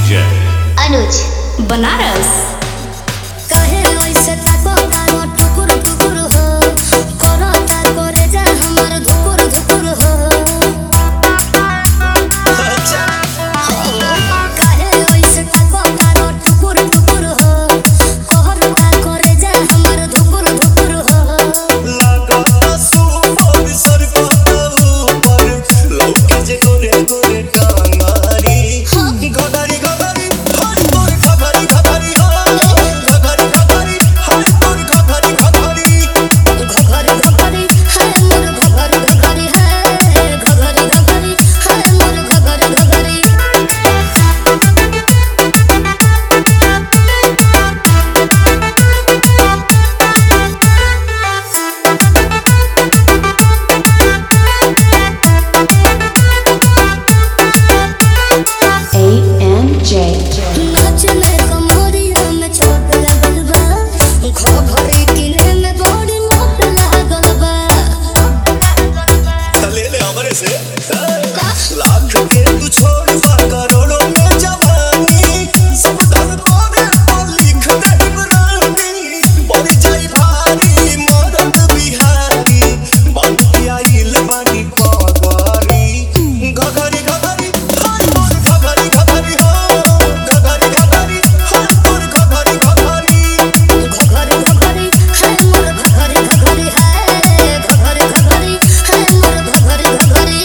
DJ अनुज बनारस। कहे ऐसे ताको कानो टुकुर टुकुर हो करो ता करे जा हमर धुकुर धुकुर हो कहे ऐसे ताको कानो टुकुर टुकुर हो करो ता करे जा हमर धुकुर धुकुर हो लागता सुपर सरकता ऊपर लोके जे गोरे गोरे टांगारी गदारी गदारी हर तोर खबरी खबरी गदारी गदारी हर तोर खबरी खबरी घघरी घघरी है मोर घघरी घघरी है घघरी घघरी है मोर घघरी घघरी ANJ नाचने कमरिया में चोट लागल बा घघरी किने में बड़ी मोट लागल बा ले ले हमरे से लाख के तू छोड़ पा करोड़ों में जवानी सब धन तोरे पर लिख दे रानी बढ़ जाई भारी मदद बिहारी बाकी आइल बानी पगरी घघरी घघरी हर तोर घघरी घघरी हो घघरी घघरी हर तोर घघरी घघरी घघरी घघरी है मोर घघरी घघरी है घघरी घघरी है मोर घघरी घघरी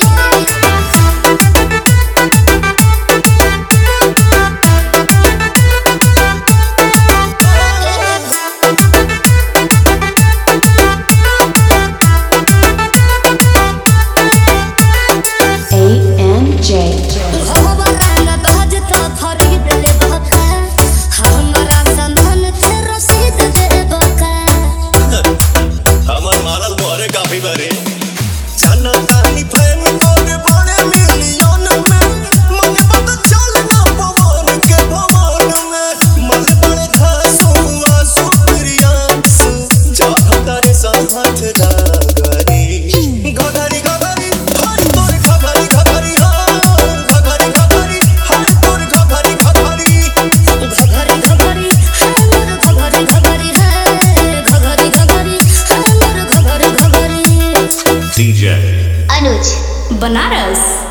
ANJ घबराना बाजता फरीद ले बका हमरा संधन थे रसीद दे बका हमर मारल मोरे काफी बरे जाना तानी फैन तोरे बड़े मिलियन में मन पता चल ना पवन के भवन में मन बड़े धासु आसु प्रियांसु चाहता रे साथ जागरी गगरी गगरी हर तोर खबरी खबरी गगरी गगरी हर तोर खबरी खबरी घघरी घघरी है मोर घघरी घघरी है घघरी घघरी है मोर घघरी घघरी DJ अनुज बनारस।